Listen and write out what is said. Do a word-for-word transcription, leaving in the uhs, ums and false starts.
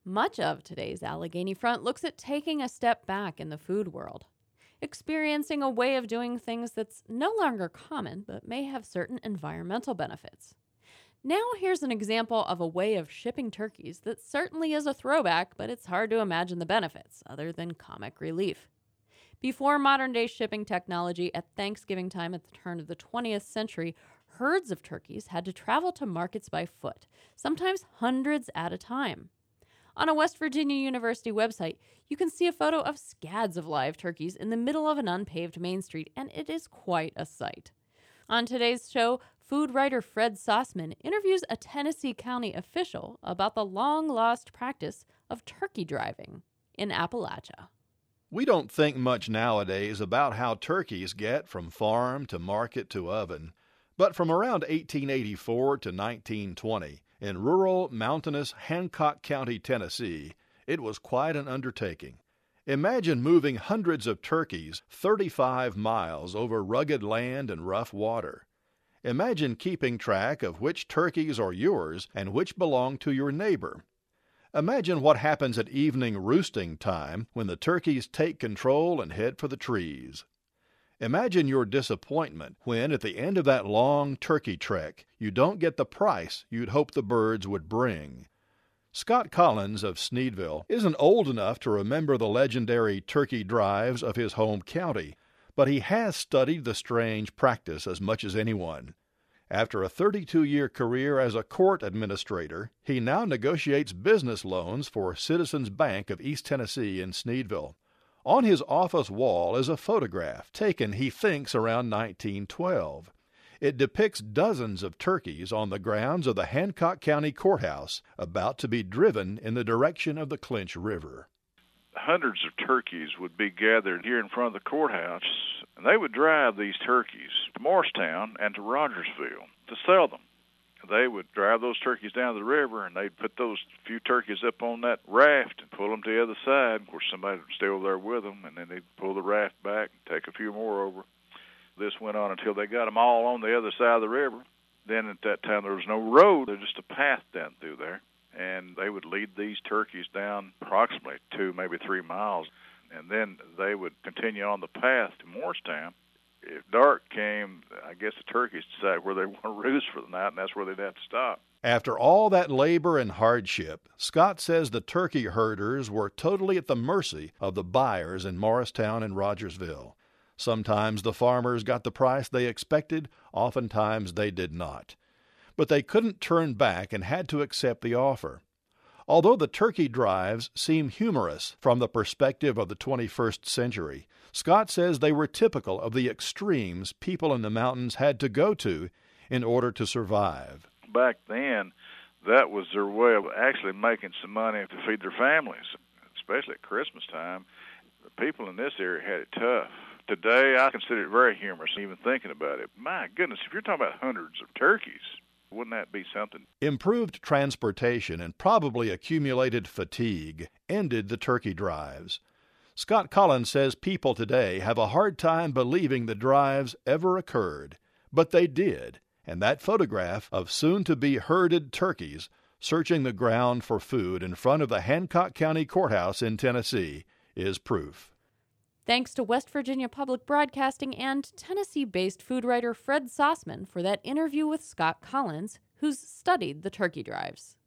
Much of today's Allegheny Front looks at taking a step back in the food world, experiencing a way of doing things that's no longer common but may have certain environmental benefits. Now here's an example of a way of shipping turkeys that certainly is a throwback, but it's hard to imagine the benefits other than comic relief. Before modern-day shipping technology, at Thanksgiving time at the turn of the twentieth century, herds of turkeys had to travel to markets by foot, sometimes hundreds at a time. On a West Virginia University website, you can see a photo of scads of live turkeys in the middle of an unpaved main street, and it is quite a sight. On today's show, food writer Fred Sossman interviews a Tennessee County official about the long-lost practice of turkey driving in Appalachia. We don't think much nowadays about how turkeys get from farm to market to oven, but from around eighteen eighty-four to nineteen twenty, in rural, mountainous Hancock County, Tennessee, it was quite an undertaking. Imagine moving hundreds of turkeys thirty-five miles over rugged land and rough water. Imagine keeping track of which turkeys are yours and which belong to your neighbor. Imagine what happens at evening roosting time when the turkeys take control and head for the trees. Imagine your disappointment when, at the end of that long turkey trek, you don't get the price you'd hoped the birds would bring. Scott Collins of Sneedville isn't old enough to remember the legendary turkey drives of his home county, but he has studied the strange practice as much as anyone. After a thirty-two-year career as a court administrator, he now negotiates business loans for Citizens Bank of East Tennessee in Sneedville. On his office wall is a photograph taken, he thinks, around nineteen twelve. It depicts dozens of turkeys on the grounds of the Hancock County Courthouse about to be driven in the direction of the Clinch River. Hundreds of turkeys would be gathered here in front of the courthouse, and they would drive these turkeys to Morristown and to Rogersville to sell them. They would drive those turkeys down to the river, and they'd put those few turkeys up on that raft and pull them to the other side. Of course, somebody would stay over there with them, and then they'd pull the raft back and take a few more over. This went on until they got them all on the other side of the river. Then at that time, there was no road. There was just a path down through there. And they would lead these turkeys down approximately two, maybe three miles. And then they would continue on the path to Morristown. If dark came, I guess the turkeys decided where they want to roost for the night, and that's where they'd have to stop. After all that labor and hardship, Scott says the turkey herders were totally at the mercy of the buyers in Morristown and Rogersville. Sometimes the farmers got the price they expected, oftentimes they did not. But they couldn't turn back and had to accept the offer. Although the turkey drives seem humorous from the perspective of the twenty-first century, Scott says they were typical of the extremes people in the mountains had to go to in order to survive. Back then, that was their way of actually making some money to feed their families, especially at Christmas time. The people in this area had it tough. Today, I consider it very humorous, even thinking about it. My goodness, if you're talking about hundreds of turkeys, wouldn't that be something? Improved transportation and probably accumulated fatigue ended the turkey drives. Scott Collins says people today have a hard time believing the drives ever occurred, but they did, and that photograph of soon-to-be herded turkeys searching the ground for food in front of the Hancock County Courthouse in Tennessee is proof. Thanks to West Virginia Public Broadcasting and Tennessee-based food writer Fred Sossman for that interview with Scott Collins, who's studied the turkey drives.